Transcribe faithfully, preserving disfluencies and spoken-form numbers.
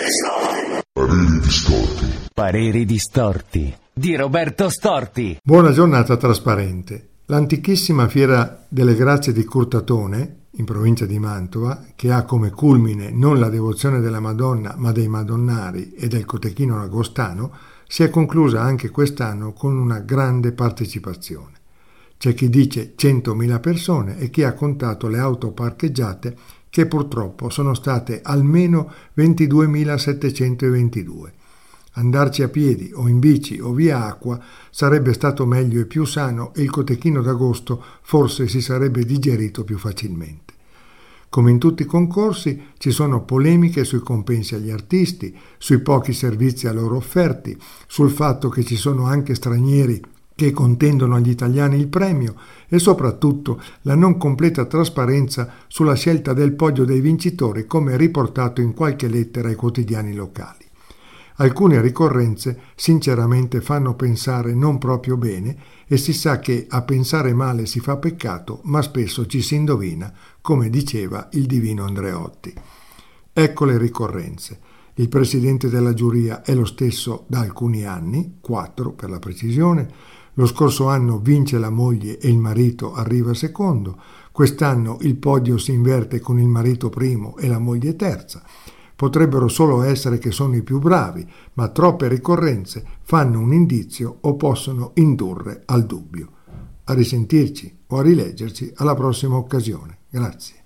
Pareri distorti. Pareri distorti di Roberto Storti. Buona giornata trasparente. L'antichissima Fiera delle Grazie di Curtatone, in provincia di Mantova, che ha come culmine non la devozione della Madonna ma dei Madonnari e del Cotechino Agostano, si è conclusa anche quest'anno con una grande partecipazione. C'è chi dice centomila persone e chi ha contato le auto parcheggiate, che purtroppo sono state almeno ventiduemilasettecentoventidue. Andarci a piedi o in bici o via acqua sarebbe stato meglio e più sano e il Cotechino d'Agosto forse si sarebbe digerito più facilmente. Come in tutti i concorsi ci sono polemiche sui compensi agli artisti, sui pochi servizi a loro offerti, sul fatto che ci sono anche stranieri che contendono agli italiani il premio e soprattutto la non completa trasparenza sulla scelta del podio dei vincitori, come riportato in qualche lettera ai quotidiani locali. Alcune ricorrenze sinceramente fanno pensare non proprio bene e si sa che a pensare male si fa peccato, ma spesso ci si indovina, come diceva il divino Andreotti. Ecco le ricorrenze. Il presidente della giuria è lo stesso da alcuni anni, quattro per la precisione. Lo scorso anno vince la moglie e il marito arriva secondo. Quest'anno il podio si inverte con il marito primo e la moglie terza. Potrebbero solo essere che sono i più bravi, ma troppe ricorrenze fanno un indizio o possono indurre al dubbio. A risentirci o a rileggerci alla prossima occasione. Grazie.